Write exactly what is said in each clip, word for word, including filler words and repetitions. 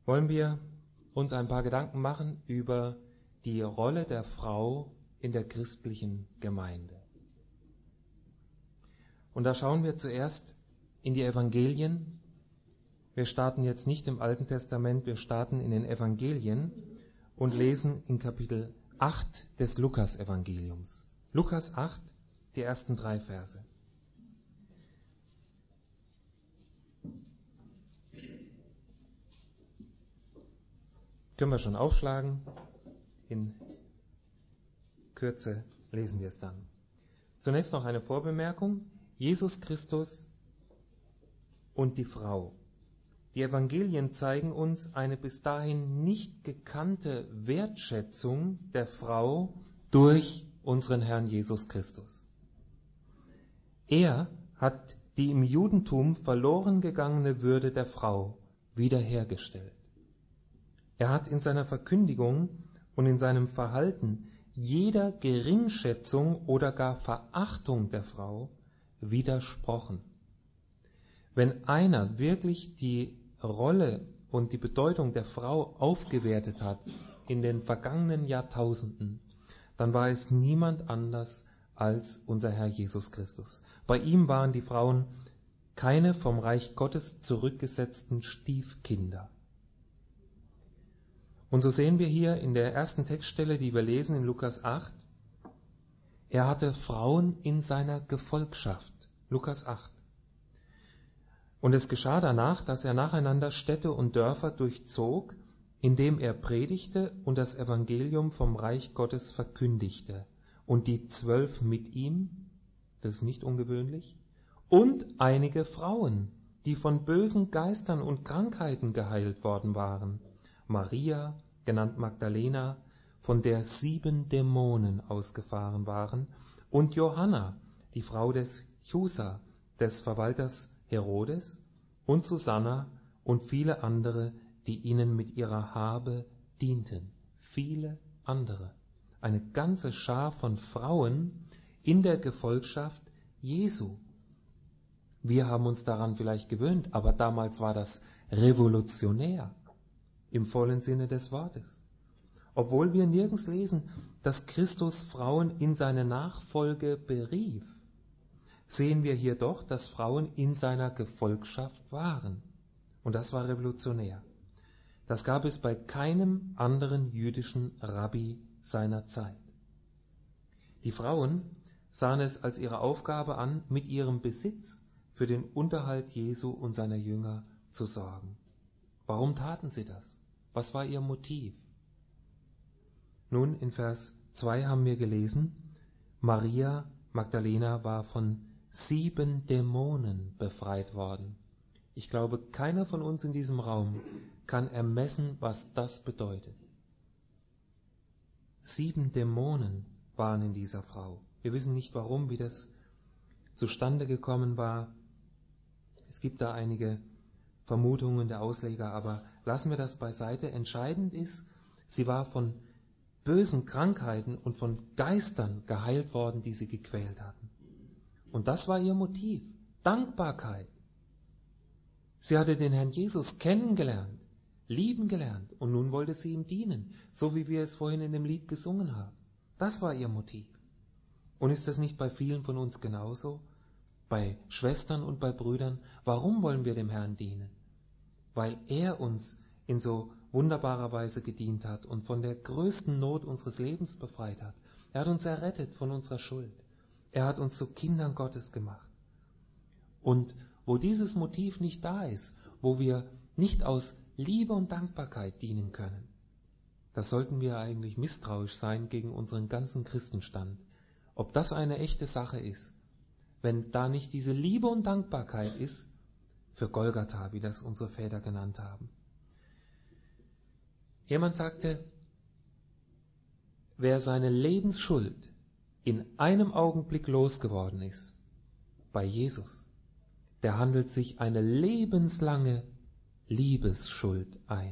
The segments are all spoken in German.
wollen wir uns ein paar Gedanken machen über die Rolle der Frau in der christlichen Gemeinde. Und da schauen wir zuerst in die Evangelien. Wir starten jetzt nicht im Alten Testament, wir starten in den Evangelien und lesen in Kapitel acht des Lukas-Evangeliums. Lukas acht, die ersten drei Verse. Können wir schon aufschlagen. In Kürze lesen wir es dann. Zunächst noch eine Vorbemerkung. Jesus Christus und die Frau. Die Evangelien zeigen uns eine bis dahin nicht gekannte Wertschätzung der Frau durch unseren Herrn Jesus Christus. Er hat die im Judentum verloren gegangene Würde der Frau wiederhergestellt. Er hat in seiner Verkündigung und in seinem Verhalten jeder Geringschätzung oder gar Verachtung der Frau widersprochen. Wenn einer wirklich die Rolle und die Bedeutung der Frau aufgewertet hat in den vergangenen Jahrtausenden, dann war es niemand anders als unser Herr Jesus Christus. Bei ihm waren die Frauen keine vom Reich Gottes zurückgesetzten Stiefkinder. Und so sehen wir hier in der ersten Textstelle, die wir lesen in Lukas acht, er hatte Frauen in seiner Gefolgschaft. Lukas acht. Und es geschah danach, dass er nacheinander Städte und Dörfer durchzog, indem er predigte und das Evangelium vom Reich Gottes verkündigte. Und die Zwölf mit ihm, das ist nicht ungewöhnlich, und einige Frauen, die von bösen Geistern und Krankheiten geheilt worden waren. Maria, genannt Magdalena, von der sieben Dämonen ausgefahren waren, und Johanna, die Frau des Chusa, des Verwalters Herodes, und Susanna und viele andere, die ihnen mit ihrer Habe dienten. Viele andere. Eine ganze Schar von Frauen in der Gefolgschaft Jesu. Wir haben uns daran vielleicht gewöhnt, aber damals war das revolutionär. Im vollen Sinne des Wortes. Obwohl wir nirgends lesen, dass Christus Frauen in seine Nachfolge berief, sehen wir hier doch, dass Frauen in seiner Gefolgschaft waren. Und das war revolutionär. Das gab es bei keinem anderen jüdischen Rabbi seiner Zeit. Die Frauen sahen es als ihre Aufgabe an, mit ihrem Besitz für den Unterhalt Jesu und seiner Jünger zu sorgen. Warum taten sie das? Was war ihr Motiv? Nun, in Vers zwei haben wir gelesen, Maria Magdalena war von sieben Dämonen befreit worden. Ich glaube, keiner von uns in diesem Raum kann ermessen, was das bedeutet. Sieben Dämonen waren in dieser Frau. Wir wissen nicht warum, wie das zustande gekommen war. Es gibt da einige Vermutungen der Ausleger, aber lassen wir das beiseite. Entscheidend ist, sie war von bösen Krankheiten und von Geistern geheilt worden, die sie gequält hatten. Und das war ihr Motiv. Dankbarkeit. Sie hatte den Herrn Jesus kennengelernt, lieben gelernt und nun wollte sie ihm dienen, so wie wir es vorhin in dem Lied gesungen haben. Das war ihr Motiv. Und ist das nicht bei vielen von uns genauso? Bei Schwestern und bei Brüdern? Warum wollen wir dem Herrn dienen? Weil er uns in so wunderbarer Weise gedient hat und von der größten Not unseres Lebens befreit hat. Er hat uns errettet von unserer Schuld. Er hat uns zu Kindern Gottes gemacht. Und wo dieses Motiv nicht da ist, wo wir nicht aus Liebe und Dankbarkeit dienen können, da sollten wir eigentlich misstrauisch sein gegen unseren ganzen Christenstand. Ob das eine echte Sache ist, wenn da nicht diese Liebe und Dankbarkeit ist für Golgatha, wie das unsere Väter genannt haben. Jemand sagte, wer seine Lebensschuld in einem Augenblick losgeworden ist, bei Jesus, der handelt sich eine lebenslange Liebesschuld ein.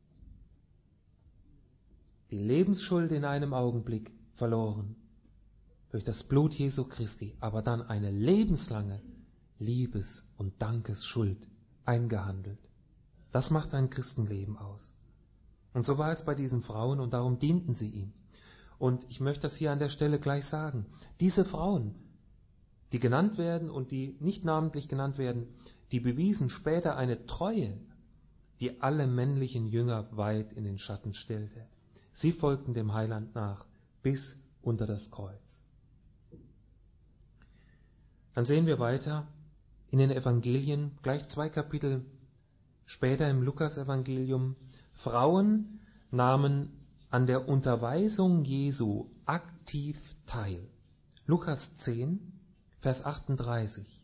Die Lebensschuld in einem Augenblick verloren, durch das Blut Jesu Christi, aber dann eine lebenslange Liebes- und Dankesschuld eingehandelt. Das macht ein Christenleben aus. Und so war es bei diesen Frauen und darum dienten sie ihm. Und ich möchte das hier an der Stelle gleich sagen. Diese Frauen, die genannt werden und die nicht namentlich genannt werden, die bewiesen später eine Treue, die alle männlichen Jünger weit in den Schatten stellte. Sie folgten dem Heiland nach bis unter das Kreuz. Dann sehen wir weiter in den Evangelien, gleich zwei Kapitel später im Lukas-Evangelium, Frauen nahmen an der Unterweisung Jesu aktiv teil. Lukas zehn, Vers achtunddreißig.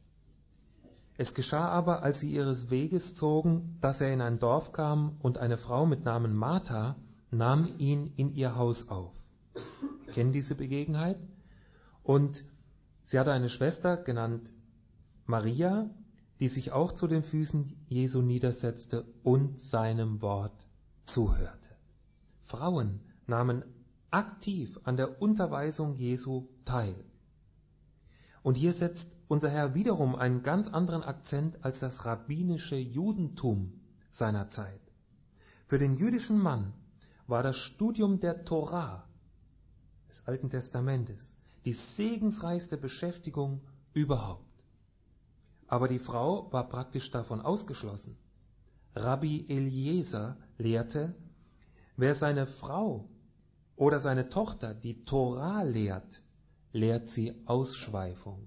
Es geschah aber, als sie ihres Weges zogen, dass er in ein Dorf kam, und eine Frau mit Namen Martha nahm ihn in ihr Haus auf. Wir kennen diese Begebenheit. Und sie hatte eine Schwester, genannt Maria, die sich auch zu den Füßen Jesu niedersetzte und seinem Wort zuhörte. Frauen nahmen aktiv an der Unterweisung Jesu teil. Und hier setzt unser Herr wiederum einen ganz anderen Akzent als das rabbinische Judentum seiner Zeit. Für den jüdischen Mann war das Studium der Tora, des Alten Testamentes, die segensreichste Beschäftigung überhaupt. Aber die Frau war praktisch davon ausgeschlossen. Rabbi Eliezer lehrte, wer seine Frau oder seine Tochter die Tora lehrt, lehrt sie Ausschweifung.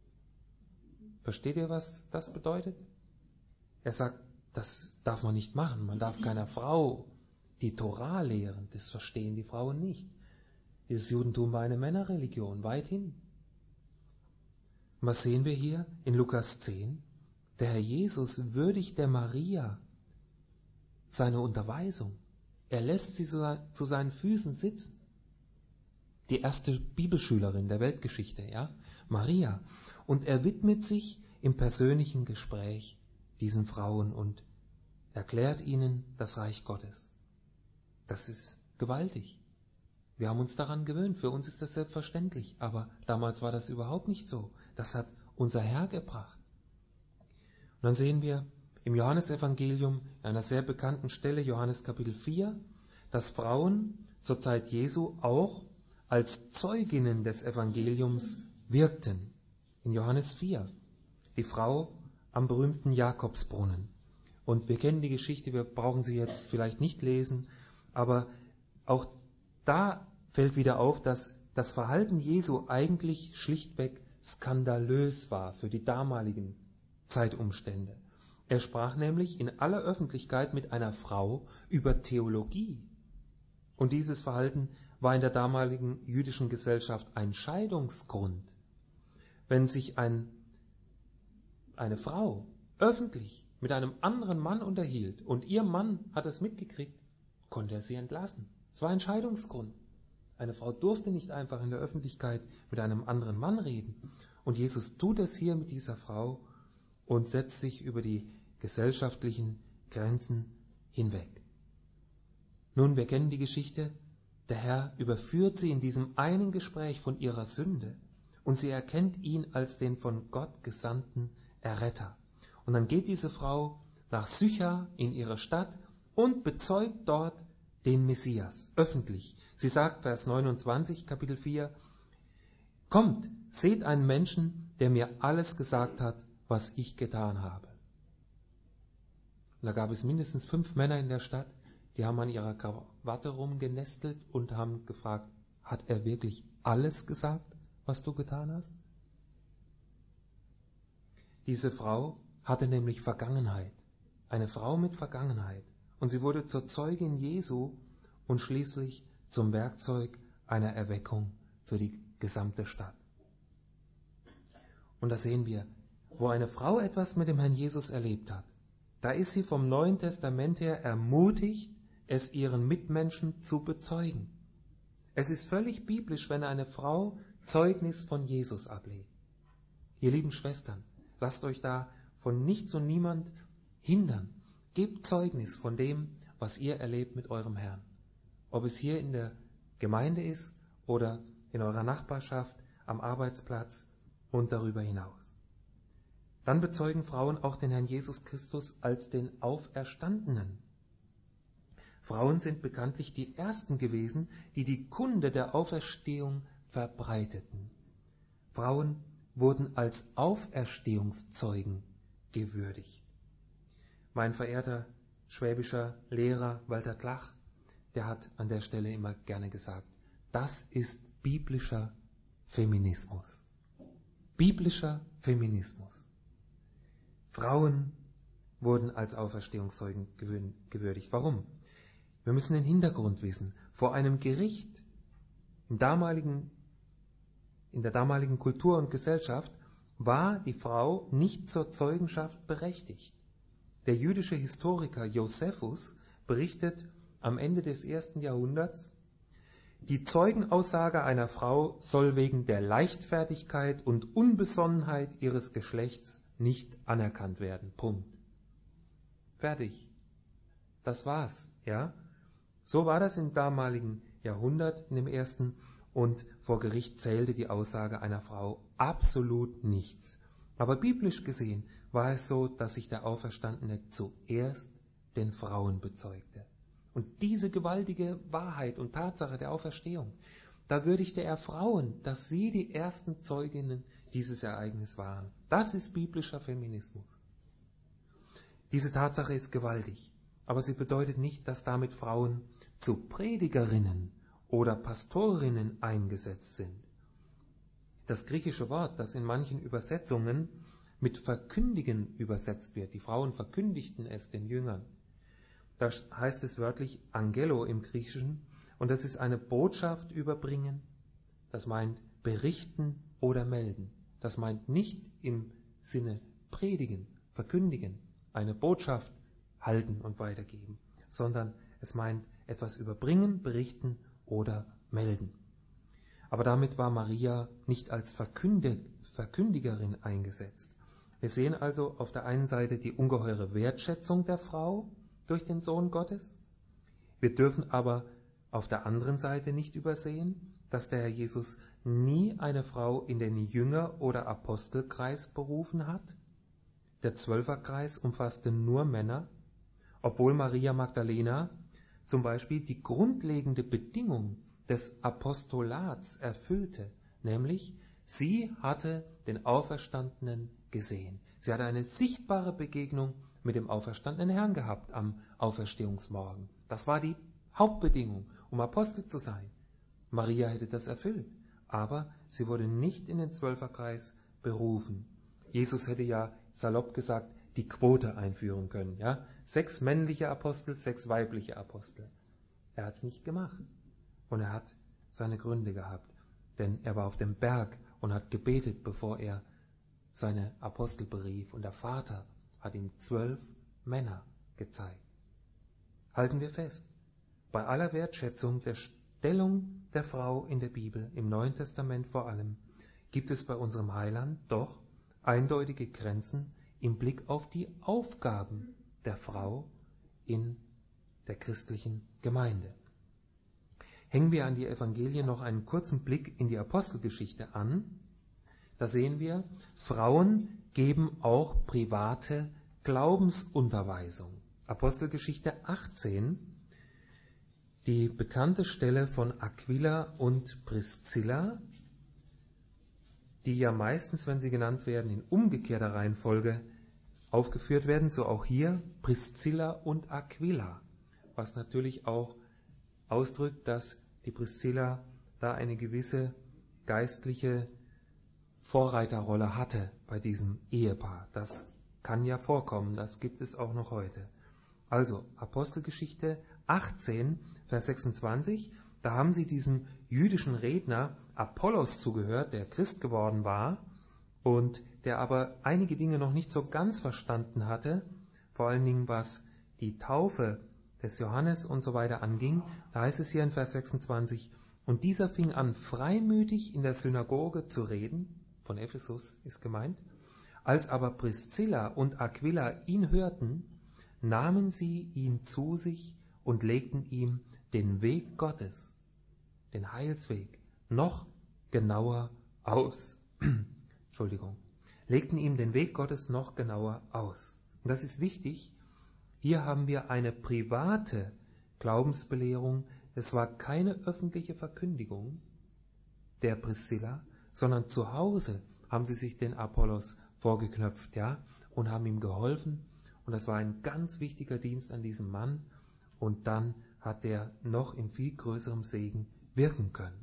Versteht ihr, was das bedeutet? Er sagt, das darf man nicht machen. Man darf keiner Frau die Tora lehren. Das verstehen die Frauen nicht. Dieses Judentum war eine Männerreligion, weithin. Und was sehen wir hier in Lukas zehn? Der Herr Jesus würdigt der Maria seine Unterweisung. Er lässt sie zu seinen Füßen sitzen. Die erste Bibelschülerin der Weltgeschichte, ja, Maria. Und er widmet sich im persönlichen Gespräch diesen Frauen und erklärt ihnen das Reich Gottes. Das ist gewaltig. Wir haben uns daran gewöhnt, für uns ist das selbstverständlich, aber damals war das überhaupt nicht so. Das hat unser Herr gebracht. Und dann sehen wir im Johannesevangelium, in einer sehr bekannten Stelle, Johannes Kapitel vier, dass Frauen zur Zeit Jesu auch als Zeuginnen des Evangeliums wirkten. In Johannes vier, die Frau am berühmten Jakobsbrunnen. Und wir kennen die Geschichte, wir brauchen sie jetzt vielleicht nicht lesen, aber auch da fällt wieder auf, dass das Verhalten Jesu eigentlich schlichtweg skandalös war für die damaligen Zeitumstände. Er sprach nämlich in aller Öffentlichkeit mit einer Frau über Theologie. Und dieses Verhalten war in der damaligen jüdischen Gesellschaft ein Scheidungsgrund. Wenn sich ein, eine Frau öffentlich mit einem anderen Mann unterhielt und ihr Mann hat es mitgekriegt, konnte er sie entlassen. Es war ein Scheidungsgrund. Eine Frau durfte nicht einfach in der Öffentlichkeit mit einem anderen Mann reden. Und Jesus tut es hier mit dieser Frau und setzt sich über die gesellschaftlichen Grenzen hinweg. Nun, wir kennen die Geschichte. Der Herr überführt sie in diesem einen Gespräch von ihrer Sünde und sie erkennt ihn als den von Gott gesandten Erretter. Und dann geht diese Frau nach Sychar in ihre Stadt und bezeugt dort den Messias, öffentlich. Sie sagt, Vers neunundzwanzig, Kapitel vier, kommt, seht einen Menschen, der mir alles gesagt hat, was ich getan habe. Und da gab es mindestens fünf Männer in der Stadt, die haben an ihrer Krawatte rumgenestelt und haben gefragt, hat er wirklich alles gesagt, was du getan hast? Diese Frau hatte nämlich Vergangenheit, eine Frau mit Vergangenheit. Und sie wurde zur Zeugin Jesu und schließlich zum Werkzeug einer Erweckung für die gesamte Stadt. Und da sehen wir, wo eine Frau etwas mit dem Herrn Jesus erlebt hat, da ist sie vom Neuen Testament her ermutigt, es ihren Mitmenschen zu bezeugen. Es ist völlig biblisch, wenn eine Frau Zeugnis von Jesus ablegt. Ihr lieben Schwestern, lasst euch da von nichts und niemand hindern. Gebt Zeugnis von dem, was ihr erlebt mit eurem Herrn. Ob es hier in der Gemeinde ist oder in eurer Nachbarschaft, am Arbeitsplatz und darüber hinaus. Dann bezeugen Frauen auch den Herrn Jesus Christus als den Auferstandenen. Frauen sind bekanntlich die Ersten gewesen, die die Kunde der Auferstehung verbreiteten. Frauen wurden als Auferstehungszeugen gewürdigt. Mein verehrter schwäbischer Lehrer Walter Klach, der hat an der Stelle immer gerne gesagt, das ist biblischer Feminismus. Biblischer Feminismus. Frauen wurden als Auferstehungszeugen gewürdigt. Warum? Wir müssen den Hintergrund wissen. Vor einem Gericht im damaligen, in der damaligen Kultur und Gesellschaft war die Frau nicht zur Zeugenschaft berechtigt. Der jüdische Historiker Josephus berichtet am Ende des ersten Jahrhunderts, die Zeugenaussage einer Frau soll wegen der Leichtfertigkeit und Unbesonnenheit ihres Geschlechts nicht anerkannt werden. Punkt. Fertig. Das war's, ja? So war das im damaligen Jahrhundert, in dem ersten, und vor Gericht zählte die Aussage einer Frau absolut nichts. Aber biblisch gesehen war es so, dass sich der Auferstandene zuerst den Frauen bezeugte. Und diese gewaltige Wahrheit und Tatsache der Auferstehung, da würdigte er Frauen, dass sie die ersten Zeuginnen dieses Ereignisses waren. Das ist biblischer Feminismus. Diese Tatsache ist gewaltig, aber sie bedeutet nicht, dass damit Frauen zu Predigerinnen oder Pastorinnen eingesetzt sind. Das griechische Wort, das in manchen Übersetzungen mit verkündigen übersetzt wird, die Frauen verkündigten es den Jüngern, da heißt es wörtlich Angelo im Griechischen, und das ist eine Botschaft überbringen, das meint berichten oder melden. Das meint nicht im Sinne predigen, verkündigen, eine Botschaft halten und weitergeben, sondern es meint etwas überbringen, berichten oder melden. Aber damit war Maria nicht als Verkündigerin eingesetzt. Wir sehen also auf der einen Seite die ungeheure Wertschätzung der Frau durch den Sohn Gottes. Wir dürfen aber auf der anderen Seite nicht übersehen, dass der Herr Jesus nie eine Frau in den Jünger- oder Apostelkreis berufen hat. Der Zwölferkreis umfasste nur Männer, obwohl Maria Magdalena zum Beispiel die grundlegende Bedingung des Apostolats erfüllte, nämlich sie hatte den Auferstandenen gesehen. Sie hatte eine sichtbare Begegnung mit dem auferstandenen Herrn gehabt am Auferstehungsmorgen. Das war die Hauptbedingung, um Apostel zu sein. Maria hätte das erfüllt, aber sie wurde nicht in den Zwölferkreis berufen. Jesus hätte ja salopp gesagt, die Quote einführen können. Ja? Sechs männliche Apostel, sechs weibliche Apostel. Er hat es nicht gemacht. Und er hat seine Gründe gehabt. Denn er war auf dem Berg und hat gebetet, bevor er seine Apostel berief. Und der Vater hat ihm zwölf Männer gezeigt. Halten wir fest, bei aller Wertschätzung der Stellung der Frau in der Bibel, im Neuen Testament vor allem, gibt es bei unserem Heiland doch eindeutige Grenzen im Blick auf die Aufgaben der Frau in der christlichen Gemeinde. Hängen wir an die Evangelien noch einen kurzen Blick in die Apostelgeschichte an. Da sehen wir, Frauen geben auch private Glaubensunterweisung. Apostelgeschichte achtzehn, die bekannte Stelle von Aquila und Priscilla, die ja meistens, wenn sie genannt werden, in umgekehrter Reihenfolge aufgeführt werden, so auch hier Priscilla und Aquila, was natürlich auch ausdrückt, dass die Priscilla da eine gewisse geistliche Vorreiterrolle hatte bei diesem Ehepaar. Das kann ja vorkommen, das gibt es auch noch heute. Also Apostelgeschichte achtzehn, Vers sechsundzwanzig, da haben sie diesem jüdischen Redner Apollos zugehört, der Christ geworden war und der aber einige Dinge noch nicht so ganz verstanden hatte, vor allen Dingen was die Taufe des Johannes und so weiter anging. Da heißt es hier in Vers sechsundzwanzig, und dieser fing an, freimütig in der Synagoge zu reden, von Ephesus ist gemeint, als aber Priscilla und Aquila ihn hörten, nahmen sie ihn zu sich und legten ihm den Weg Gottes, den Heilsweg, noch genauer aus. Entschuldigung. legten ihm den Weg Gottes noch genauer aus. Und das ist wichtig. Hier haben wir eine private Glaubensbelehrung. Es war keine öffentliche Verkündigung der Priscilla, sondern zu Hause haben sie sich den Apollos vorgeknöpft, ja, und haben ihm geholfen. Und das war ein ganz wichtiger Dienst an diesem Mann. Und dann hat er noch in viel größerem Segen wirken können.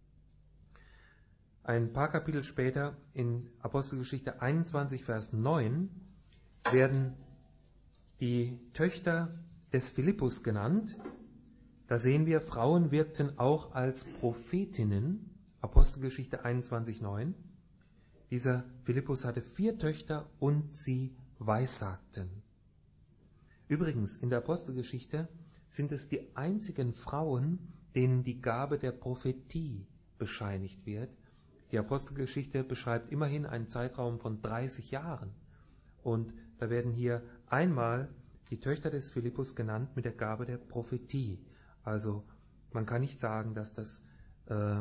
Ein paar Kapitel später, in Apostelgeschichte einundzwanzig, Vers neun, werden die Töchter des Philippus genannt. Da sehen wir, Frauen wirkten auch als Prophetinnen. Apostelgeschichte einundzwanzig, neun. Dieser Philippus hatte vier Töchter und sie weissagten. Übrigens, in der Apostelgeschichte sind es die einzigen Frauen, denen die Gabe der Prophetie bescheinigt wird. Die Apostelgeschichte beschreibt immerhin einen Zeitraum von dreißig Jahren. Und da werden hier einmal die Töchter des Philippus genannt mit der Gabe der Prophetie. Also man kann nicht sagen, dass das, äh,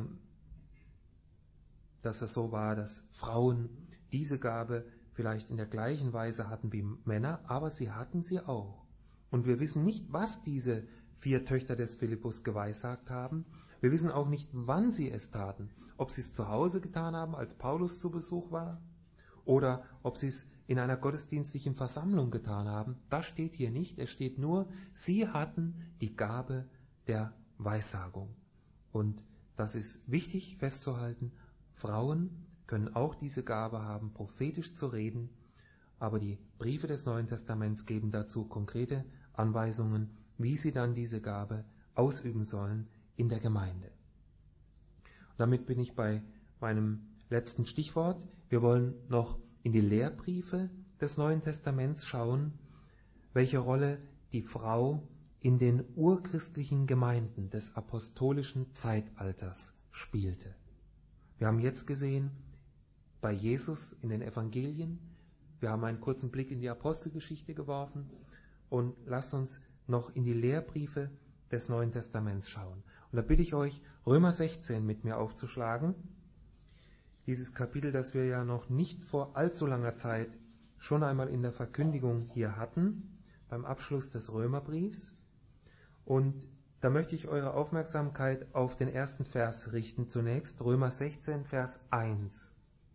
dass das so war, dass Frauen diese Gabe vielleicht in der gleichen Weise hatten wie Männer, aber sie hatten sie auch. Und wir wissen nicht, was diese vier Töchter des Philippus geweissagt haben. Wir wissen auch nicht, wann sie es taten. Ob sie es zu Hause getan haben, als Paulus zu Besuch war, oder ob sie es in einer gottesdienstlichen Versammlung getan haben. Das steht hier nicht. Es steht nur, sie hatten die Gabe der Weissagung. Und das ist wichtig festzuhalten. Frauen können auch diese Gabe haben, prophetisch zu reden, aber die Briefe des Neuen Testaments geben dazu konkrete Anweisungen, wie sie dann diese Gabe ausüben sollen in der Gemeinde. Und damit bin ich bei meinem letzten Stichwort. Wir wollen noch in die Lehrbriefe des Neuen Testaments schauen, welche Rolle die Frau in den urchristlichen Gemeinden des apostolischen Zeitalters spielte. Wir haben jetzt gesehen, bei Jesus in den Evangelien, wir haben einen kurzen Blick in die Apostelgeschichte geworfen und lasst uns noch in die Lehrbriefe des Neuen Testaments schauen. Und da bitte ich euch, Römer sechzehn mit mir aufzuschlagen. Dieses Kapitel, das wir ja noch nicht vor allzu langer Zeit schon einmal in der Verkündigung hier hatten, beim Abschluss des Römerbriefs. Und da möchte ich eure Aufmerksamkeit auf den ersten Vers richten zunächst, Römer sechzehn, Vers eins.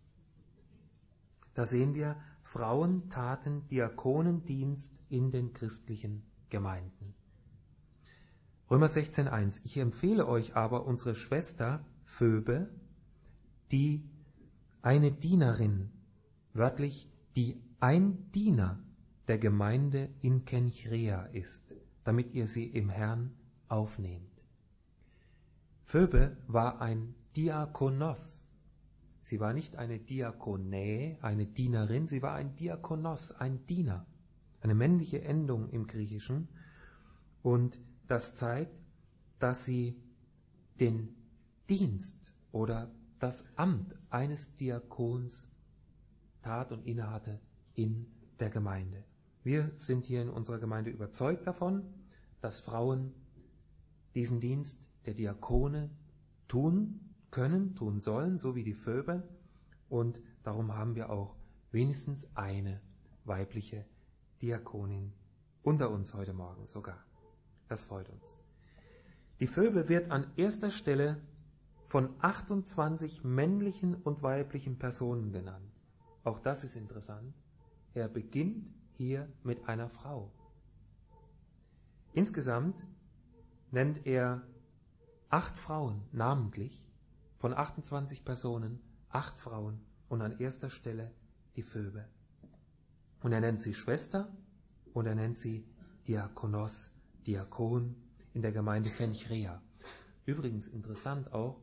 Da sehen wir, Frauen taten Diakonendienst in den christlichen Gemeinden. Römer sechzehn, eins. Ich empfehle euch aber unsere Schwester Phoebe, die eine Dienerin, wörtlich die ein Diener der Gemeinde in Kenchrea ist, damit ihr sie im Herrn aufnehmt. Phoebe war ein Diakonos. Sie war nicht eine Diakonä, eine Dienerin, sie war ein Diakonos, ein Diener, eine männliche Endung im Griechischen. Und das zeigt, dass sie den Dienst oder das Amt eines Diakons tat und innehatte in der Gemeinde. Wir sind hier in unserer Gemeinde überzeugt davon, dass Frauen diesen Dienst der Diakone tun können, tun sollen, so wie die Phoebe. Und darum haben wir auch wenigstens eine weibliche Diakonin unter uns heute Morgen sogar. Das freut uns. Die Phoebe wird an erster Stelle von achtundzwanzig männlichen und weiblichen Personen genannt. Auch das ist interessant. Er beginnt hier mit einer Frau. Insgesamt nennt er acht Frauen namentlich, von achtundzwanzig Personen, acht Frauen und an erster Stelle die Phoebe. Und er nennt sie Schwester und er nennt sie Diakonos, Diakon in der Gemeinde Kenchrea. Übrigens interessant auch,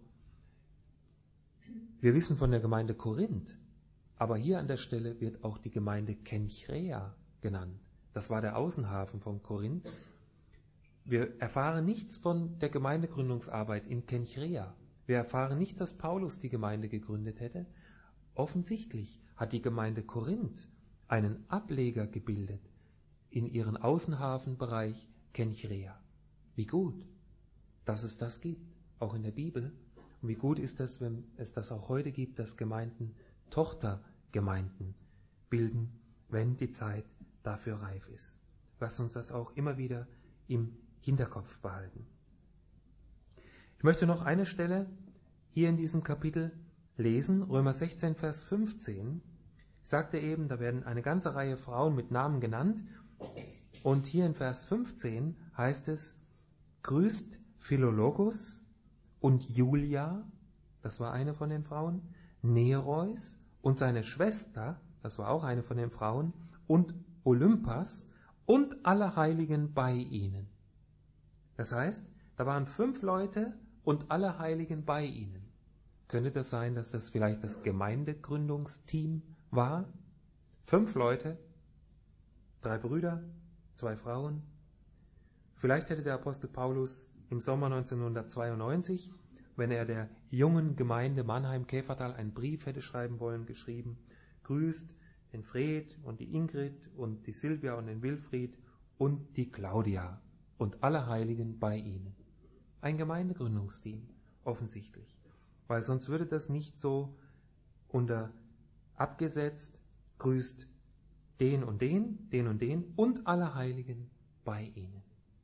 wir wissen von der Gemeinde Korinth, aber hier an der Stelle wird auch die Gemeinde Kenchrea genannt. Das war der Außenhafen von Korinth. Wir erfahren nichts von der Gemeindegründungsarbeit in Kenchrea. Wir erfahren nicht, dass Paulus die Gemeinde gegründet hätte. Offensichtlich hat die Gemeinde Korinth einen Ableger gebildet in ihren Außenhafenbereich Kenchrea. Wie gut, dass es das gibt, auch in der Bibel. Und wie gut ist das, wenn es das auch heute gibt, dass Gemeinden Tochter Gemeinden bilden, wenn die Zeit dafür reif ist. Lasst uns das auch immer wieder im Hinterkopf behalten. Ich möchte noch eine Stelle hier in diesem Kapitel lesen, Römer sechzehn, Vers fünfzehn. Ich sagte eben, da werden eine ganze Reihe Frauen mit Namen genannt. Und hier in Vers fünfzehn heißt es, grüßt Philologus und Julia, das war eine von den Frauen, Nereus und seine Schwester, das war auch eine von den Frauen, und Olympas und alle Heiligen bei ihnen. Das heißt, da waren fünf Leute und alle Heiligen bei ihnen. Könnte das sein, dass das vielleicht das Gemeindegründungsteam war? Fünf Leute, drei Brüder, zwei Frauen. Vielleicht hätte der Apostel Paulus im Sommer neunzehnhundertzweiundneunzig, wenn er der jungen Gemeinde Mannheim-Käfertal einen Brief hätte schreiben wollen, geschrieben, grüßt den Fred und die Ingrid und die Silvia und den Wilfried und die Claudia und alle Heiligen bei ihnen. Ein Gemeindegründungsteam, offensichtlich. Weil sonst würde das nicht so unter abgesetzt, grüßt den und den, den und den und alle Heiligen bei ihnen.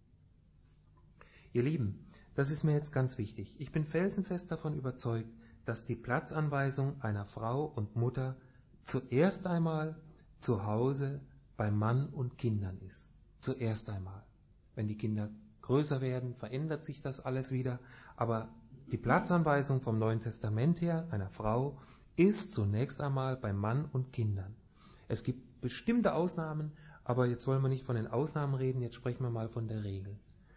Ihr Lieben, das ist mir jetzt ganz wichtig. Ich bin felsenfest davon überzeugt, dass die Platzanweisung einer Frau und Mutter zuerst einmal zu Hause bei Mann und Kindern ist. Zuerst einmal. Wenn die Kinder größer werden, verändert sich das alles wieder. Aber die Platzanweisung vom Neuen Testament her einer Frau ist zunächst einmal bei Mann und Kindern. Es gibt bestimmte Ausnahmen, aber jetzt wollen wir nicht von den Ausnahmen reden, jetzt sprechen wir mal von der Regel.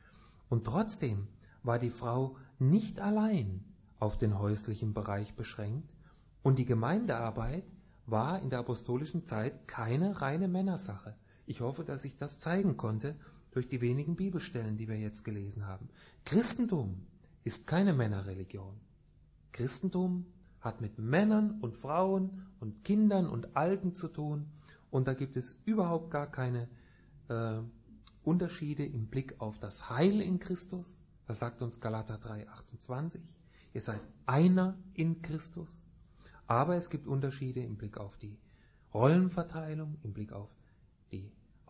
Und trotzdem war die Frau nicht allein auf den häuslichen Bereich beschränkt und die Gemeindearbeit war in der apostolischen Zeit keine reine Männersache. Ich hoffe, dass ich das zeigen konnte durch die wenigen Bibelstellen, die wir jetzt gelesen haben. Christentum ist keine Männerreligion. Christentum hat mit Männern und Frauen und Kindern und Alten zu tun und da gibt es überhaupt gar keine äh, Unterschiede im Blick auf das Heil in Christus. Das sagt uns Galater drei, achtundzwanzig. Ihr seid einer in Christus. Aber es gibt Unterschiede im Blick auf die Rollenverteilung, im Blick auf die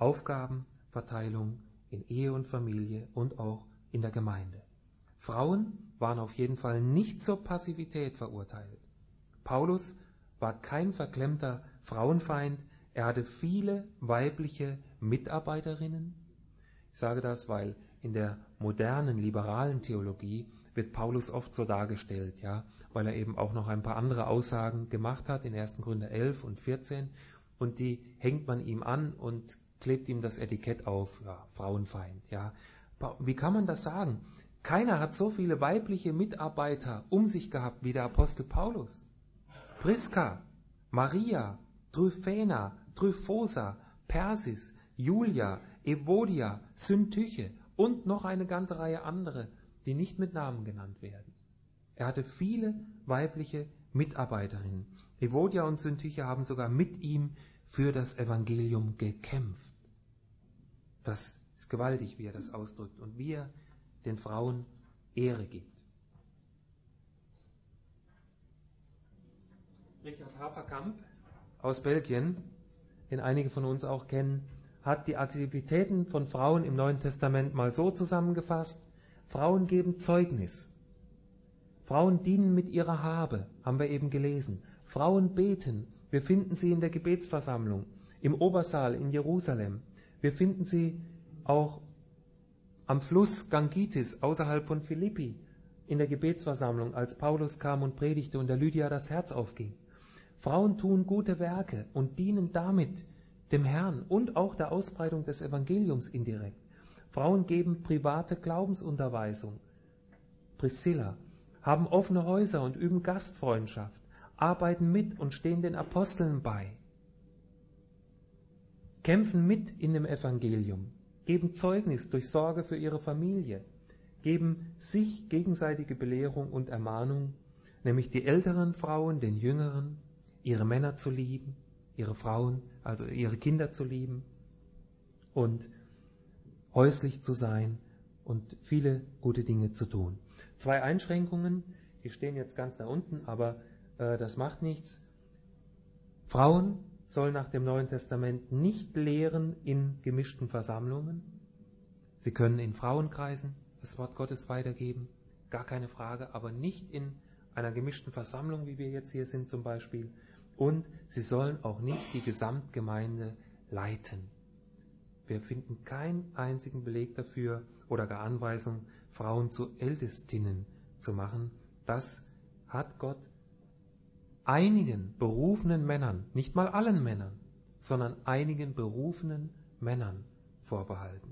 Aufgabenverteilung in Ehe und Familie und auch in der Gemeinde. Frauen waren auf jeden Fall nicht zur Passivität verurteilt. Paulus war kein verklemmter Frauenfeind. Er hatte viele weibliche Mitarbeiterinnen. Ich sage das, weil in der modernen, liberalen Theologie wird Paulus oft so dargestellt, ja, weil er eben auch noch ein paar andere Aussagen gemacht hat in ersten Korinther elf und vierzehn und die hängt man ihm an und klebt ihm das Etikett auf, ja, Frauenfeind, ja. Wie kann man das sagen? Keiner hat so viele weibliche Mitarbeiter um sich gehabt wie der Apostel Paulus. Priska, Maria, Tryphäna, Tryphosa, Persis, Julia, Evodia, Syntyche und noch eine ganze Reihe andere, die nicht mit Namen genannt werden. Er hatte viele weibliche Mitarbeiterinnen. Evodia und Syntyche haben sogar mit ihm für das Evangelium gekämpft. Das ist gewaltig, wie er das ausdrückt und wie er den Frauen Ehre gibt. Richard Haverkamp aus Belgien, den einige von uns auch kennen, hat die Aktivitäten von Frauen im Neuen Testament mal so zusammengefasst: Frauen geben Zeugnis. Frauen dienen mit ihrer Habe, haben wir eben gelesen. Frauen beten. Wir finden sie in der Gebetsversammlung, im Obersaal in Jerusalem. Wir finden sie auch am Fluss Gangitis außerhalb von Philippi in der Gebetsversammlung, als Paulus kam und predigte und der Lydia das Herz aufging. Frauen tun gute Werke und dienen damit dem Herrn und auch der Ausbreitung des Evangeliums indirekt. Frauen geben private Glaubensunterweisung. Priscilla, haben offene Häuser und üben Gastfreundschaft, arbeiten mit und stehen den Aposteln bei, kämpfen mit in dem Evangelium, geben Zeugnis durch Sorge für ihre Familie, geben sich gegenseitige Belehrung und Ermahnung, nämlich die älteren Frauen den jüngeren, ihre Männer zu lieben, ihre Frauen, also ihre Kinder zu lieben und häuslich zu sein und viele gute Dinge zu tun. Zwei Einschränkungen, die stehen jetzt ganz da unten, aber äh, das macht nichts. Frauen sollen nach dem Neuen Testament nicht lehren in gemischten Versammlungen. Sie können in Frauenkreisen das Wort Gottes weitergeben, gar keine Frage, aber nicht in einer gemischten Versammlung, wie wir jetzt hier sind zum Beispiel. Und sie sollen auch nicht die Gesamtgemeinde leiten. Wir finden keinen einzigen Beleg dafür oder gar Anweisung, Frauen zu Ältestinnen zu machen. Das hat Gott einigen berufenen Männern, nicht mal allen Männern, sondern einigen berufenen Männern vorbehalten.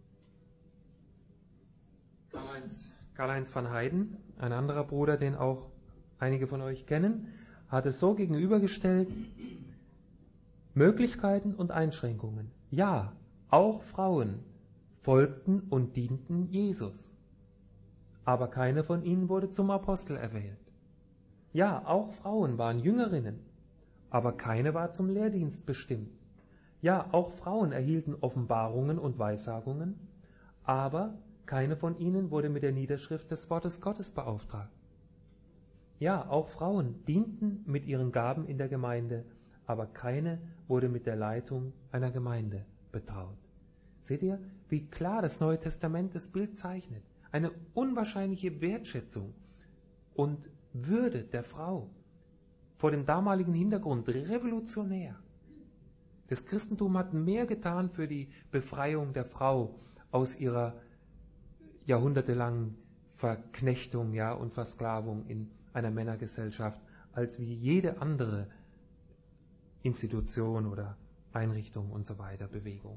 Karl-Heinz, Karl-Heinz van Heiden, ein anderer Bruder, den auch einige von euch kennen, hat es so gegenübergestellt: Möglichkeiten und Einschränkungen. Ja, auch Frauen folgten und dienten Jesus, aber keine von ihnen wurde zum Apostel erwählt. Ja, auch Frauen waren Jüngerinnen, aber keine war zum Lehrdienst bestimmt. Ja, auch Frauen erhielten Offenbarungen und Weissagungen, aber keine von ihnen wurde mit der Niederschrift des Wortes Gottes beauftragt. Ja, auch Frauen dienten mit ihren Gaben in der Gemeinde, aber keine wurde mit der Leitung einer Gemeinde betraut. Seht ihr, wie klar das Neue Testament das Bild zeichnet? Eine unwahrscheinliche Wertschätzung und Würde der Frau, vor dem damaligen Hintergrund revolutionär. Das Christentum hat mehr getan für die Befreiung der Frau aus ihrer jahrhundertelangen Verknechtung, ja, und Versklavung in einer Männergesellschaft, als wie jede andere Institution oder Einrichtung und so weiter, Bewegung.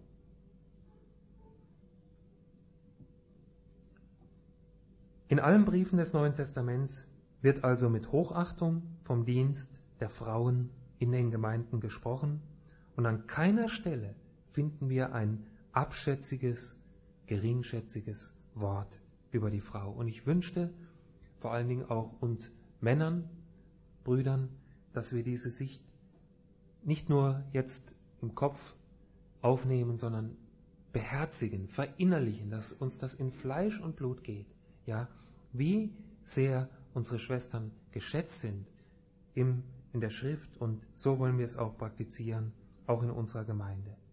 In allen Briefen des Neuen Testaments wird also mit Hochachtung vom Dienst der Frauen in den Gemeinden gesprochen und an keiner Stelle finden wir ein abschätziges, geringschätziges Wort über die Frau. Und ich wünschte vor allen Dingen auch uns Männern, Brüdern, dass wir diese Sicht nicht nur jetzt im Kopf aufnehmen, sondern beherzigen, verinnerlichen, dass uns das in Fleisch und Blut geht. Ja, wie sehr unsere Schwestern geschätzt sind im, in der Schrift, und so wollen wir es auch praktizieren, auch in unserer Gemeinde.